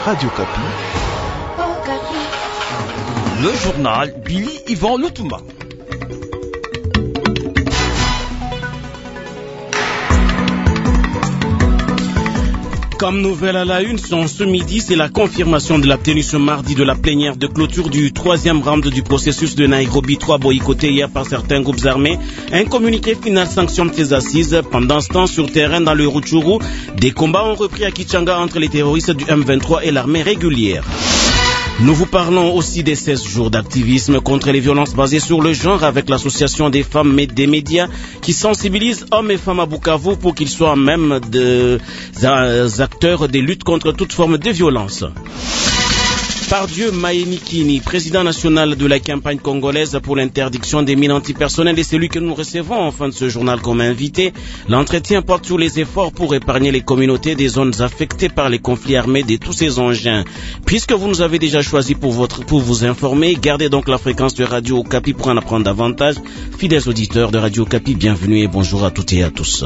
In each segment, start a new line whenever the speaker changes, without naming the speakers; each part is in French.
Radio Kapi.
Le journal Billy Yvan Lutuma. Comme nouvelle à la une, ce midi, c'est la confirmation de la tenue ce mardi de la plénière de clôture du troisième round du processus de Nairobi 3 boycotté hier par certains groupes armés. Un communiqué final sanctionne ces assises. Pendant ce temps, sur terrain dans le Rutshuru, des combats ont repris à Kichanga entre les terroristes du M23 et l'armée régulière. Nous vous parlons aussi des 16 jours d'activisme contre les violences basées sur le genre avec l'association des femmes et des médias qui sensibilise hommes et femmes à Bukavu pour qu'ils soient même des acteurs des luttes contre toute forme de violence. Pardieu Maïmikini, président national de la campagne congolaise pour l'interdiction des mines antipersonnelles, est celui que nous recevons en fin de ce journal comme invité. L'entretien porte sur les efforts pour épargner les communautés des zones affectées par les conflits armés de tous ces engins. Puisque vous nous avez déjà choisi pour vous informer, gardez donc la fréquence de Radio Okapi pour en apprendre davantage. Fidèles auditeurs de Radio Okapi, bienvenue et bonjour à toutes et à tous.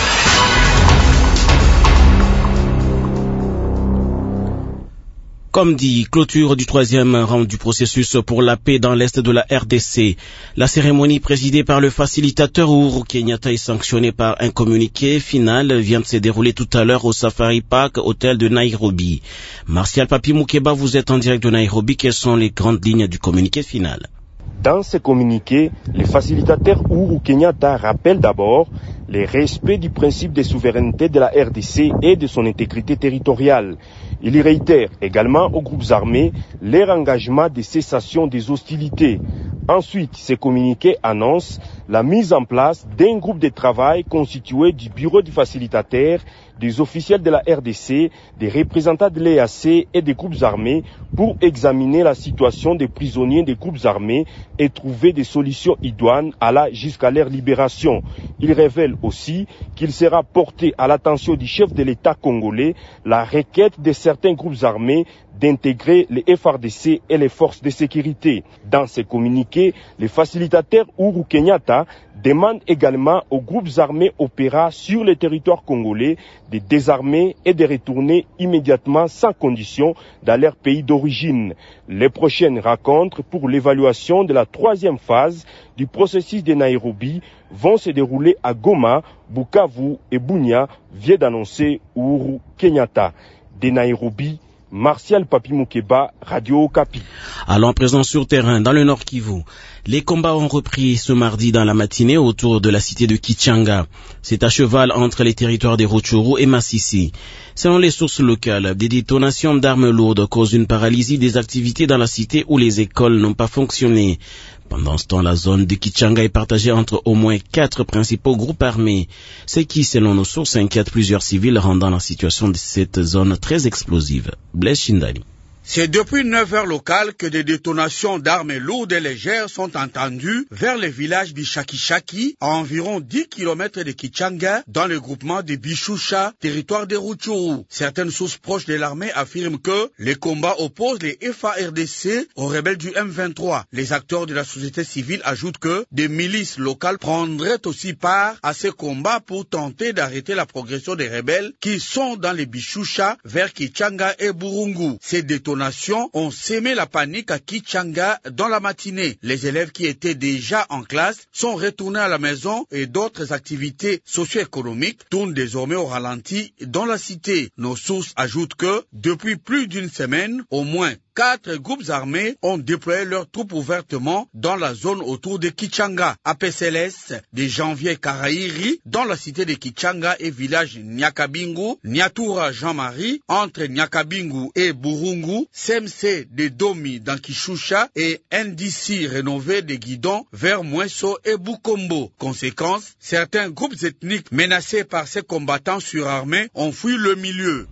Comme dit, clôture du troisième round du processus pour la paix dans l'est de la RDC. La cérémonie présidée par le facilitateur Uhuru Kenyatta et sanctionnée par un communiqué final vient de se dérouler tout à l'heure au Safari Park, hôtel de Nairobi. Martial Papi Moukeba, vous êtes en direct de Nairobi. Quelles sont les grandes lignes du communiqué final?
Dans ce communiqué, le facilitateur Uhuru Kenyatta rappelle d'abord le respect du principe de souveraineté de la RDC et de son intégrité territoriale. Il y réitère également aux groupes armés leur engagement de cessation des hostilités. Ensuite, ce communiqué annonce la mise en place d'un groupe de travail constitué du bureau du facilitateur, des officiels de la RDC, des représentants de l'EAC et des groupes armés pour examiner la situation des prisonniers des groupes armés et trouver des solutions idoines jusqu'à leur libération. Il révèle aussi qu'il sera porté à l'attention du chef de l'État congolais la requête de certains groupes armés d'intégrer les FARDC et les forces de sécurité. Dans ce communiqué, le facilitateur Uhuru Kenyatta demande également aux groupes armés opérant sur le territoire congolais de désarmer et de retourner immédiatement sans condition dans leur pays d'origine. Les prochaines rencontres pour l'évaluation de la troisième phase du processus de Nairobi vont se dérouler à Goma, Bukavu et Bunia, vient d'annoncer Uhuru Kenyatta. De Nairobi, Martial Papi Moukeba, Radio Okapi.
Allons présent sur terrain, dans le Nord Kivu. Les combats ont repris ce mardi dans la matinée autour de la cité de Kichanga. C'est à cheval entre les territoires des Rutshuru et Masisi. Selon les sources locales, des détonations d'armes lourdes causent une paralysie des activités dans la cité où les écoles n'ont pas fonctionné. Pendant ce temps, la zone de Kichanga est partagée entre au moins 4 principaux groupes armés, ce qui, selon nos sources, inquiète plusieurs civils, rendant la situation de cette zone très explosive. Blaise Shindali.
C'est depuis 9 heures locales que des détonations d'armes lourdes et légères sont entendues vers le village Bishaki-Shaki, à environ 10 km de Kichanga, dans le groupement de Bishusha, territoire des Rutshuru. Certaines sources proches de l'armée affirment que les combats opposent les FARDC aux rebelles du M23. Les acteurs de la société civile ajoutent que des milices locales prendraient aussi part à ces combats pour tenter d'arrêter la progression des rebelles qui sont dans les Bishusha vers Kichanga et Burungu. Ces détonations ont sémé la panique à Kichanga dans la matinée. Les élèves qui étaient déjà en classe sont retournés à la maison et d'autres activités socio-économiques tournent désormais au ralenti dans la cité. Nos sources ajoutent que depuis plus d'une semaine, au moins 4 groupes armés ont déployé leurs troupes ouvertement dans la zone autour de Kichanga. APCLS de Janvier Karairi dans la cité de Kichanga et village Nyakabingu, Nyatura Jean-Marie entre Nyakabingu et Burungu, CMC de Domi dans Kishusha et NDC rénové de Guidon vers Mweso et Bukombo. Conséquence, certains groupes ethniques menacés par ces combattants surarmés ont fui le milieu.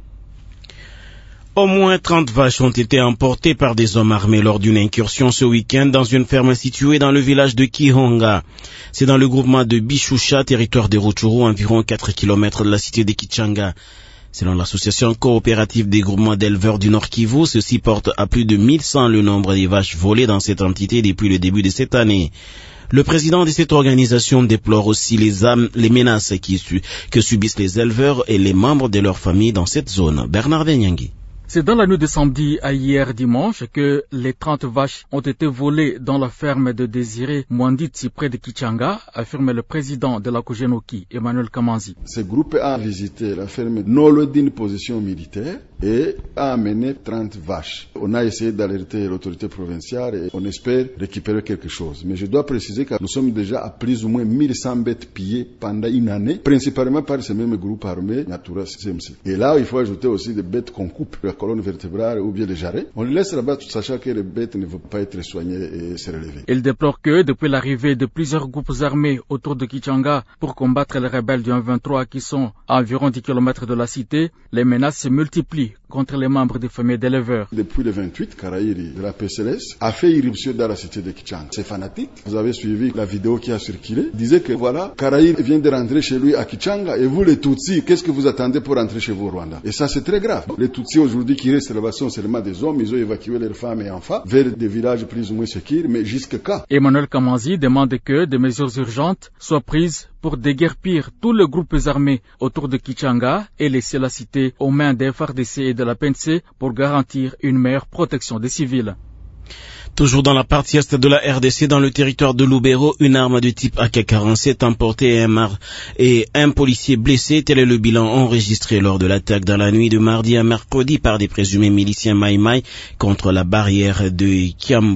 Au moins 30 vaches ont été emportées par des hommes armés lors d'une incursion ce week-end dans une ferme située dans le village de Kihonga. C'est dans le groupement de Bishusha, territoire des Rutshuru, environ 4 km de la cité de Kichanga. Selon l'association coopérative des groupements d'éleveurs du Nord Kivu, ceci porte à plus de 1100 le nombre des vaches volées dans cette entité depuis le début de cette année. Le président de cette organisation déplore aussi les menaces que subissent les éleveurs et les membres de leur famille dans cette zone. Bernard Venyangui.
C'est dans la nuit de samedi à hier dimanche que les 30 vaches ont été volées dans la ferme de Désiré Mwanditsi près de Kichanga, affirme le président de la Kojenoki, Emmanuel Kamanzi.
Ce groupe a visité la ferme Nolo d'une position militaire et a amené 30 vaches. On a essayé d'alerter l'autorité provinciale et on espère récupérer quelque chose. Mais je dois préciser que nous sommes déjà à plus ou moins 1100 bêtes pillées pendant une année, principalement par ce même groupe armé, Natura CMC. Et là, il faut ajouter aussi des bêtes qu'on coupe, la colonne vertébrale ou bien les jarrets. On les laisse là-bas, sachant que les bêtes ne vont pas être soignées et se relever.
Il déplore que, depuis l'arrivée de plusieurs groupes armés autour de Kichanga pour combattre les rebelles du M23 qui sont à environ 10 km de la cité, les menaces se multiplient contre les membres des familles d'éleveurs.
Depuis le 28, Karaïri de la PCLS a fait irruption dans la cité de Kichanga. C'est fanatique. Vous avez suivi la vidéo qui a circulé. Il disait que voilà, Karaïri vient de rentrer chez lui à Kichanga et vous les Tutsis, qu'est-ce que vous attendez pour rentrer chez vous au Rwanda? Et ça c'est très grave. Les Tutsis aujourd'hui qui restent là-bas sont seulement des hommes, ils ont évacué leurs femmes et enfants vers des villages plus ou moins sécures, mais jusqu'à quand?
Emmanuel Kamanzi demande que des mesures urgentes soient prises pour déguerpir tous les groupes armés autour de Kichanga et laisser la cité aux mains des FARDC et de la PNC pour garantir une meilleure protection des civils.
Toujours dans la partie est de la RDC, dans le territoire de Lubero, une arme de type AK-47 emportée et un policier blessé. Tel est le bilan enregistré lors de l'attaque dans la nuit de mardi à mercredi par des présumés miliciens Maïmaï contre la barrière de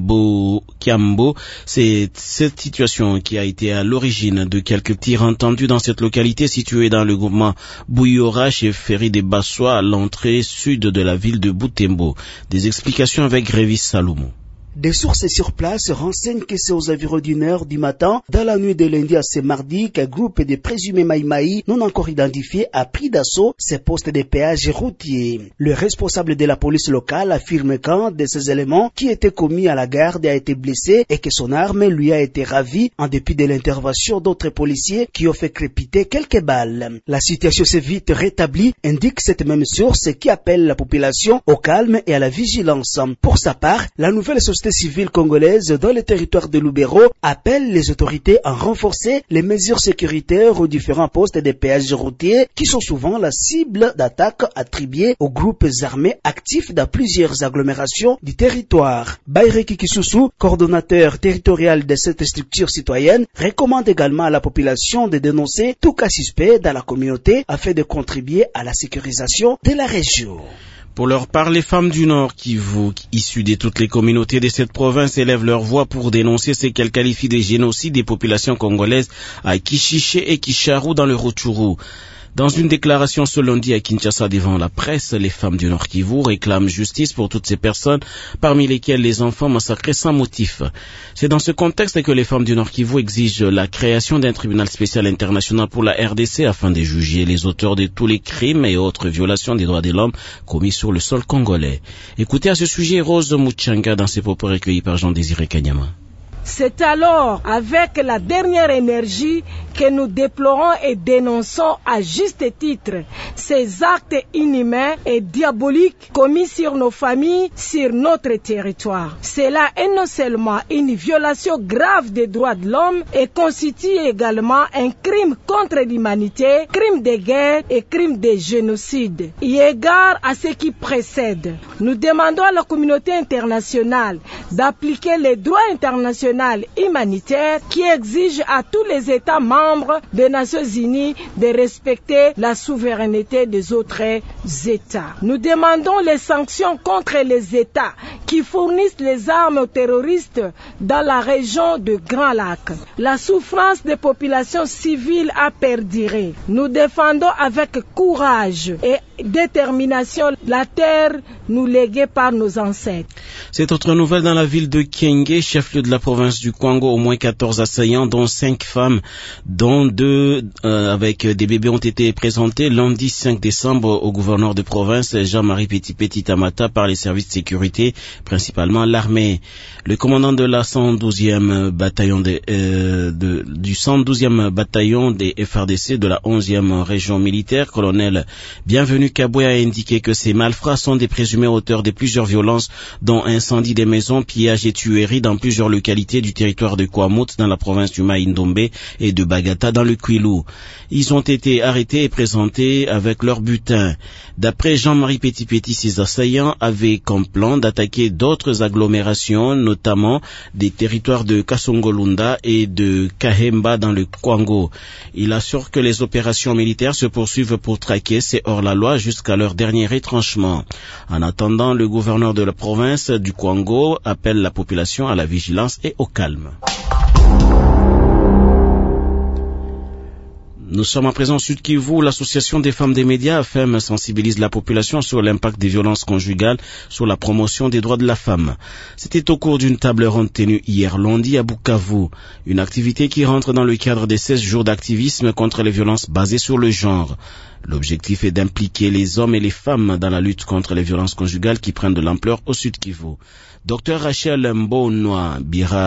Kiambo. C'est cette situation qui a été à l'origine de quelques tirs entendus dans cette localité située dans le groupement Bouyora chez Ferry des Bassois à l'entrée sud de la ville de Butembo. Des explications avec Grévis Salomon.
Des sources sur place renseignent que c'est aux environs d'1h du matin, dans la nuit de lundi à ce mardi, qu'un groupe de présumés Maïmaï non encore identifiés a pris d'assaut ces postes de péage routiers. Le responsable de la police locale affirme qu'un de ces éléments qui était commis à la garde a été blessé et que son arme lui a été ravie en dépit de l'intervention d'autres policiers qui ont fait crépiter quelques balles. La situation s'est vite rétablie, indique cette même source qui appelle la population au calme et à la vigilance. Pour sa part, la nouvelle société civile congolaise dans le territoire de Lubero appelle les autorités à renforcer les mesures sécuritaires aux différents postes des péages routiers qui sont souvent la cible d'attaques attribuées aux groupes armés actifs dans plusieurs agglomérations du territoire. Bayreki Kisusu, coordonnateur territorial de cette structure citoyenne, recommande également à la population de dénoncer tout cas suspect dans la communauté afin de contribuer à la sécurisation de la région.
Pour leur part, les femmes du Nord Kivu, issues de toutes les communautés de cette province, élèvent leur voix pour dénoncer ce qu'elles qualifient de génocide des populations congolaises à Kishiché et Kisharu dans le Rutshuru. Dans une déclaration ce lundi à Kinshasa devant la presse, les femmes du Nord Kivu réclament justice pour toutes ces personnes, parmi lesquelles les enfants massacrés sans motif. C'est dans ce contexte que les femmes du Nord Kivu exigent la création d'un tribunal spécial international pour la RDC afin de juger les auteurs de tous les crimes et autres violations des droits de l'homme commis sur le sol congolais. Écoutez à ce sujet Rose Muchanga dans ses propos recueillis par Jean-Désiré Kanyama.
C'est alors avec la dernière énergie que nous déplorons et dénonçons à juste titre ces actes inhumains et diaboliques commis sur nos familles, sur notre territoire. Cela est non seulement une violation grave des droits de l'homme et constitue également un crime contre l'humanité, crime de guerre et crime de génocide. Eu égard à ce qui précède, nous demandons à la communauté internationale d'appliquer les droits internationaux humanitaire qui exige à tous les États membres des Nations Unies de respecter la souveraineté des autres États. Nous demandons les sanctions contre les États qui fournissent les armes aux terroristes dans la région de Grand Lac. La souffrance des populations civiles a perduré. Nous défendons avec courage et détermination la terre nous léguée par nos ancêtres.
Cette autre nouvelle dans la ville de Kienge, chef-lieu de la province du Congo, au moins 14 assaillants, dont 5 femmes, dont 2 avec des bébés ont été présentés lundi 5 décembre au gouverneur de province Jean-Marie Petit Tamata par les services de sécurité, principalement l'armée. Le commandant de la 112e bataillon du 112e bataillon des FARDC de la 11e région militaire, colonel Bienvenu Kabwe, a indiqué que ces malfrats sont des présumés auteurs de plusieurs violences, dont un incendie des maisons, pillages et tueries dans plusieurs localités du territoire de Kwamut dans la province du Mai-Ndombe et de Bagata dans le Kwilu. Ils ont été arrêtés et présentés avec leur butin. D'après Jean-Marie Petit-Petit, ces assaillants avaient comme plan d'attaquer d'autres agglomérations, notamment des territoires de Kasongolunda et de Kahemba dans le Kwango. Il assure que les opérations militaires se poursuivent pour traquer ces hors-la-loi jusqu'à leur dernier retranchement. En attendant, le gouverneur de la province du Kwango appelle la population à la vigilance et au calme. Nous sommes à présent au Sud Kivu. L'association des femmes des médias AFEM sensibilise la population sur l'impact des violences conjugales sur la promotion des droits de la femme. C'était au cours d'une table ronde tenue hier lundi à Bukavu. Une activité qui rentre dans le cadre des 16 jours d'activisme contre les violences basées sur le genre. L'objectif est d'impliquer les hommes et les femmes dans la lutte contre les violences conjugales qui prennent de l'ampleur au Sud Kivu. Dr Rachel Mbonwa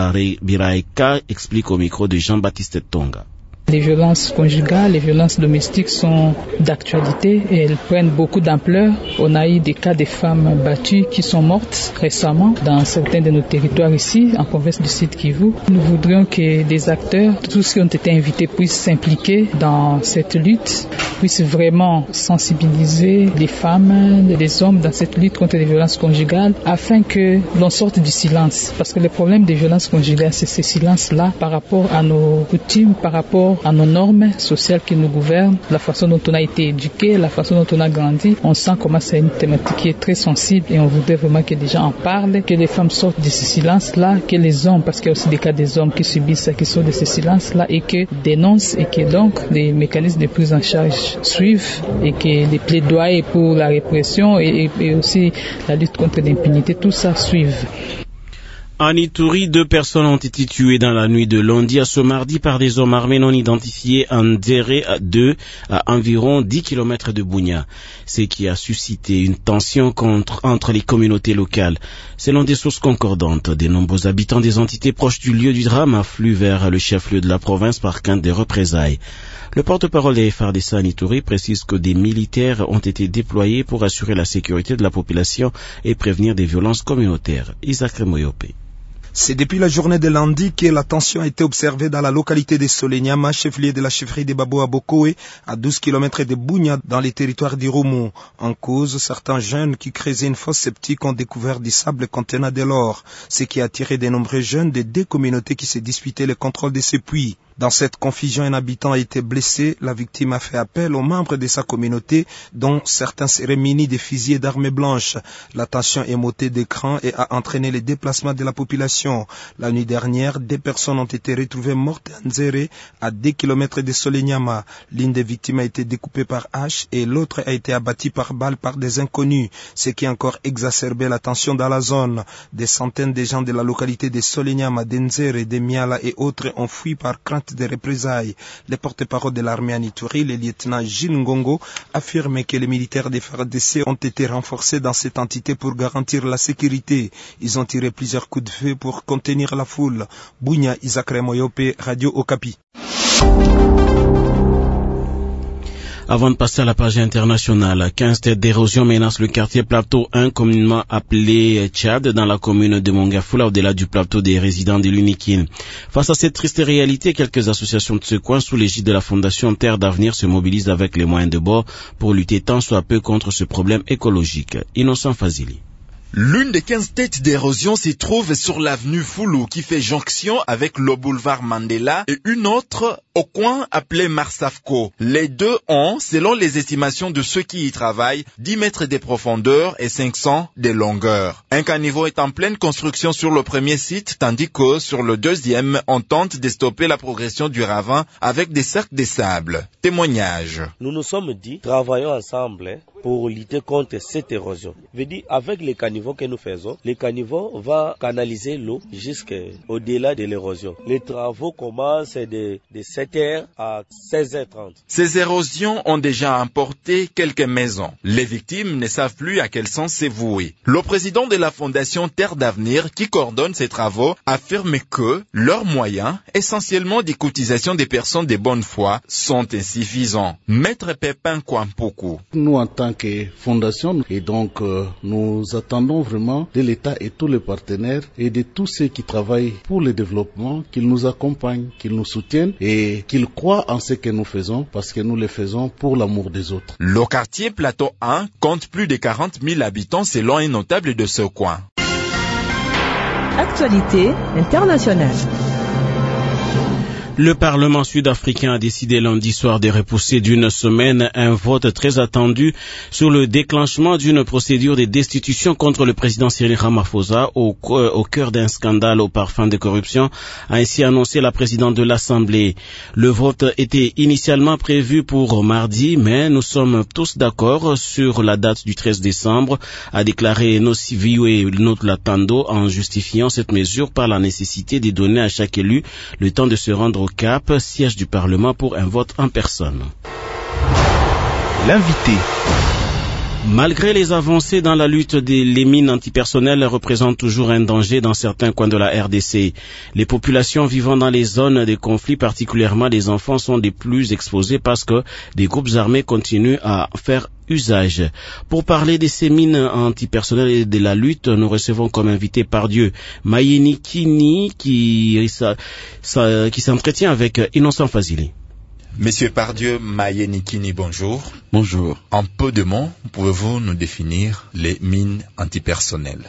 Biraeka explique au micro de Jean-Baptiste Tonga.
Les violences conjugales, les violences domestiques sont d'actualité et elles prennent beaucoup d'ampleur. On a eu des cas de femmes battues qui sont mortes récemment dans certains de nos territoires ici, en province du Sud Kivu. Nous voudrions que des acteurs, tous ceux qui ont été invités, puissent s'impliquer dans cette lutte, puissent vraiment sensibiliser les femmes, les hommes dans cette lutte contre les violences conjugales afin que l'on sorte du silence. Parce que le problème des violences conjugales, c'est ce silence-là par rapport à nos coutumes, par rapport à nos normes sociales qui nous gouvernent, la façon dont on a été éduqué, la façon dont on a grandi. On sent comment c'est une thématique qui est très sensible et on voudrait vraiment que les gens en parlent, que les femmes sortent de ce silence-là, que les hommes, parce qu'il y a aussi des cas des hommes qui subissent ça, qui sortent de ce silence-là et que dénoncent et que donc les mécanismes de prise en charge suivent et que les plaidoyers pour la répression et aussi la lutte contre l'impunité, tout ça suivent.
En Ituri, 2 personnes ont été tuées dans la nuit de lundi à ce mardi par des hommes armés non identifiés en Ndéré 2 à environ 10 km de Bunia, ce qui a suscité une tension entre les communautés locales. Selon des sources concordantes, de nombreux habitants des entités proches du lieu du drame affluent vers le chef-lieu de la province par crainte des représailles. Le porte-parole des FARDC en Ituri précise que des militaires ont été déployés pour assurer la sécurité de la population et prévenir des violences communautaires. Isaac Moyope.
C'est depuis la journée de lundi que la tension a été observée dans la localité de Solenyama, chef-lieu de la chefferie de Baboa Bokoe, à 12 km de Bunia, dans les territoires d'Irumu. En cause, certains jeunes qui creusaient une fosse septique ont découvert du sable contenant de l'or, ce qui a attiré de nombreux jeunes des 2 communautés qui se disputaient le contrôle de ces puits. Dans cette confusion, un habitant a été blessé. La victime a fait appel aux membres de sa communauté, dont certains seraient munis de fusils et d'armes blanches. La tension est montée d'écran et a entraîné le déplacement de la population. La nuit dernière, 2 personnes ont été retrouvées mortes à Nzere, à 2 km de Solenyama. L'une des victimes a été découpée par hache et l'autre a été abattue par balle par des inconnus, ce qui a encore exacerbé la tension dans la zone. Des centaines de gens de la localité de Solenyama, de Nzere, de Miala et autres ont fui par crainte des représailles. Le porte-parole de l'armée en Ituri, le lieutenant Gilles Ngongo, affirme que les militaires des FARDC ont été renforcés dans cette entité pour garantir la sécurité. Ils ont tiré plusieurs coups de feu pour contenir la foule. Bunya, Isaac Moyope, Radio Okapi.
Avant de passer à la page internationale, 15 têtes d'érosion menacent le quartier Plateau 1, communément appelé Tchad, dans la commune de Mongafula, au-delà du plateau des résidents de l'Unikin. Face à cette triste réalité, quelques associations de ce coin, sous l'égide de la Fondation Terre d'Avenir, se mobilisent avec les moyens de bord pour lutter tant soit peu contre ce problème écologique. Innocent Fazili.
L'une des 15 têtes d'érosion se trouve sur l'avenue Foulou qui fait jonction avec le boulevard Mandela et une autre au coin appelé Marsafco. Les deux ont, selon les estimations de ceux qui y travaillent, 10 mètres de profondeur et 500 de longueur. Un caniveau est en pleine construction sur le premier site, tandis que sur le deuxième, on tente de stopper la progression du ravin avec des cercles de sable. Témoignage.
Nous nous sommes dit, travaillons ensemble pour lutter contre cette érosion. Je veux dire, avec les caniveaux que nous faisons, les caniveaux vont canaliser l'eau jusqu'au-delà de l'érosion. Les travaux commencent de 7 terre à 16h30.
Ces érosions ont déjà emporté quelques maisons. Les victimes ne savent plus à quel sens se vouer. Le président de la Fondation Terre d'Avenir, qui coordonne ces travaux, affirme que leurs moyens, essentiellement des cotisations des personnes de bonne foi, sont insuffisants. Maître Pépin Kwampoku.
Nous, en tant que fondation, et donc nous attendons vraiment de l'État et tous les partenaires et de tous ceux qui travaillent pour le développement, qu'ils nous accompagnent, qu'ils nous soutiennent et qu'ils croient en ce que nous faisons parce que nous le faisons pour l'amour des autres.
Le quartier Plateau 1 compte plus de 40 000 habitants selon un notable de ce coin.
Actualité internationale.
Le Parlement sud-africain a décidé lundi soir de repousser d'une semaine un vote très attendu sur le déclenchement d'une procédure de destitution contre le président Cyril Ramaphosa au cœur d'un scandale au parfum de corruption, a ainsi annoncé la présidente de l'Assemblée. Le vote était initialement prévu pour mardi, mais nous sommes tous d'accord sur la date du 13 décembre, a déclaré Nosiviwe Notlatando en justifiant cette mesure par la nécessité de donner à chaque élu le temps de se rendre au Cap, siège du Parlement, pour un vote en personne.
L'invité.
Malgré les avancées dans la lutte les mines antipersonnelles représentent toujours un danger dans certains coins de la RDC. Les populations vivant dans les zones de conflit, particulièrement les enfants, sont les plus exposés parce que des groupes armés continuent à faire usage. Pour parler de ces mines antipersonnelles et de la lutte, nous recevons comme invité Pardieu Mayeni Kini qui s'entretient avec Innocent Fazili.
Monsieur Pardieu Mayeni Kini, bonjour.
Bonjour.
En peu de mots, pouvez-vous nous définir les mines antipersonnelles?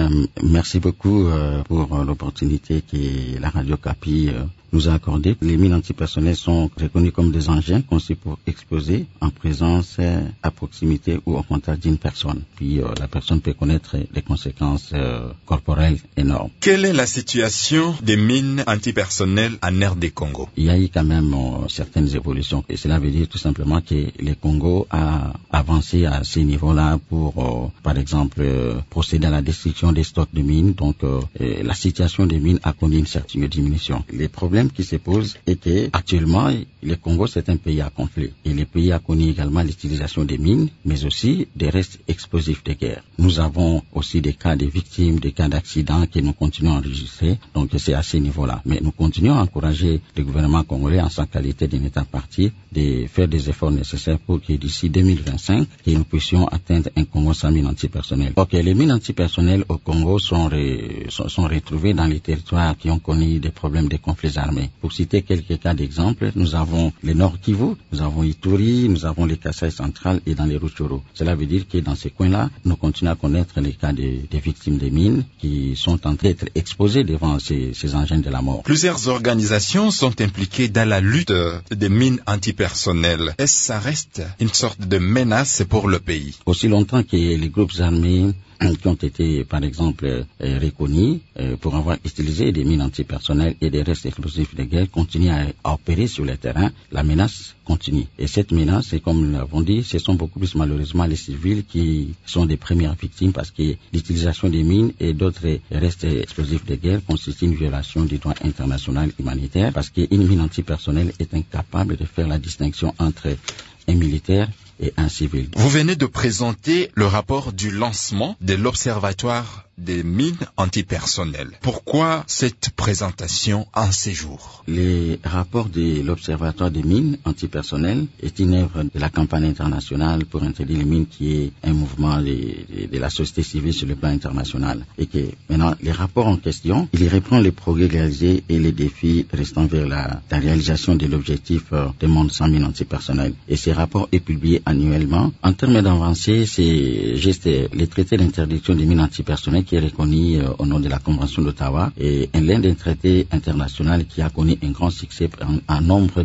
Merci beaucoup pour l'opportunité que la Radio Kapi nous a accordée. Les mines antipersonnelles sont reconnues comme des engins conçus pour exploser en présence, à proximité ou au contact d'une personne. Puis la personne peut connaître des conséquences corporelles énormes.
Quelle est la situation des mines antipersonnelles en RD Congo?
Il y a eu quand même certaines évolutions. Et cela veut dire tout simplement que le Congo a avancé à ces niveaux-là pour, par exemple, procéder à la destruction des stocks de mines. Donc, la situation des mines a connu une certaine diminution. Les problèmes qui se posent est que actuellement, le Congo, c'est un pays à conflit. Et le pays a connu également l'utilisation des mines, mais aussi des restes explosifs de guerre. Nous avons aussi des cas de victimes, des cas d'accidents que nous continuons à enregistrer. Donc, c'est à ce niveau-là. Mais nous continuons à encourager le gouvernement congolais en sa qualité d'un État parti de faire des efforts nécessaires pour que d'ici 2025, que nous puissions atteindre un Congo sans mines antipersonnelles. Ok, les mines antipersonnelles au Congo sont retrouvées dans les territoires qui ont connu des problèmes de conflits armés. Pour citer quelques cas d'exemple, nous avons le Nord Kivu, nous avons Ituri, nous avons les Kasaï centrales et dans les Rutshuru. Cela veut dire que dans ces coins-là, nous continuons à connaître les cas des victimes des mines qui sont en train d'être exposées devant ces engins de la mort.
Plusieurs organisations sont impliquées dans la lutte des mines antipersonnelles. Est-ce que ça reste une sorte de menace pour le pays?
Aussi longtemps que les groupes armés qui ont été, par exemple, reconnus pour avoir utilisé des mines antipersonnelles et des restes explosifs de guerre continuent à opérer sur le terrain, la menace continue. Et cette menace, comme nous l'avons dit, ce sont beaucoup plus malheureusement les civils qui sont des premières victimes parce que l'utilisation des mines et d'autres restes explosifs de guerre constitue une violation du droit international humanitaire parce qu'une mine antipersonnelle est incapable de faire la distinction entre un militaire et un civil.
Vous venez de présenter le rapport du lancement de l'Observatoire des mines antipersonnelles. Pourquoi cette présentation en ces jours?
Le rapport de l'Observatoire des mines antipersonnelles est une œuvre de la campagne internationale pour interdire les mines qui est un mouvement de la société civile sur le plan international. Et que maintenant, les rapports en question, il reprend les progrès réalisés et les défis restant vers la réalisation de l'objectif de monde sans mines antipersonnelles. Et ces rapports est publié annuellement. En termes d'avancée, c'est juste le traité d'interdiction des mines antipersonnelles qui est reconnu au nom de la Convention d'Ottawa et l'un des traités internationaux qui a connu un grand succès en nombre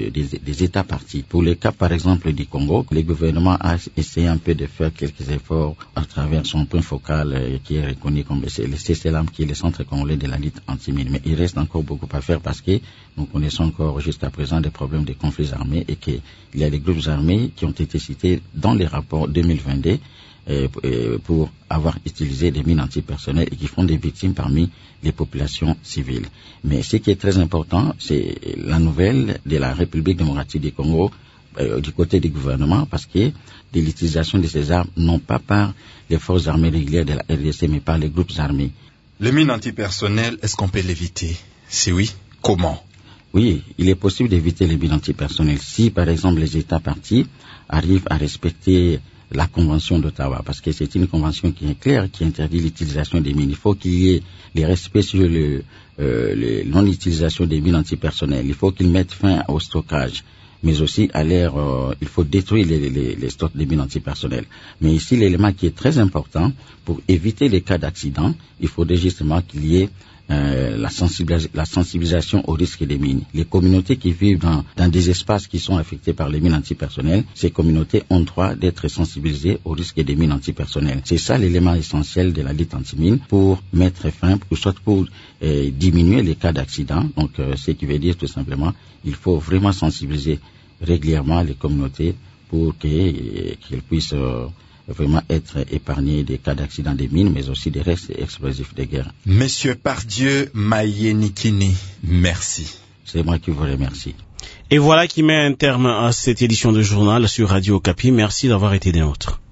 des États partis. Pour le cas, par exemple, du Congo, le gouvernement a essayé un peu de faire quelques efforts à travers son point focal qui est reconnu comme le CCLAM, qui est le Centre congolais de la lutte anti-mine. Mais il reste encore beaucoup à faire parce que nous connaissons encore jusqu'à présent des problèmes de conflits armés et qu'il y a des groupes armés qui ont été cités dans les rapports 2022 pour avoir utilisé des mines antipersonnelles et qui font des victimes parmi les populations civiles. Mais ce qui est très important, c'est la nouvelle de la République démocratique du Congo du côté du gouvernement, parce que de l'utilisation de ces armes, non pas par les forces armées régulières de la RDC, mais par les groupes armés.
Les mines antipersonnelles, est-ce qu'on peut l'éviter? Si oui, comment?
Oui, il est possible d'éviter les mines antipersonnelles si, par exemple, les États partis arrivent à respecter la Convention d'Ottawa, parce que c'est une convention qui est claire, qui interdit l'utilisation des mines. Il faut qu'il y ait les respects sur non-utilisation des mines antipersonnelles. Il faut qu'ils mettent fin au stockage. Mais aussi, il faut détruire les stocks de mines antipersonnelles. Mais ici, l'élément qui est très important, pour éviter les cas d'accident, il faudrait justement qu'il y ait la sensibilisation au risque des mines. Les communautés qui vivent dans des espaces qui sont affectés par les mines antipersonnelles, ces communautés ont droit d'être sensibilisées au risque des mines antipersonnelles. C'est ça l'élément essentiel de la lutte anti-mine pour mettre fin, pour diminuer les cas d'accident. Donc, ce qui veut dire tout simplement, il faut vraiment sensibiliser régulièrement les communautés pour qu'elles puissent vraiment être épargnées des cas d'accident des mines, mais aussi des restes explosifs de guerre.
Monsieur Pardieu Mayenikini, merci.
C'est moi qui vous remercie.
Et voilà qui met un terme à cette édition de journal sur Radio Okapi. Merci d'avoir été des nôtres.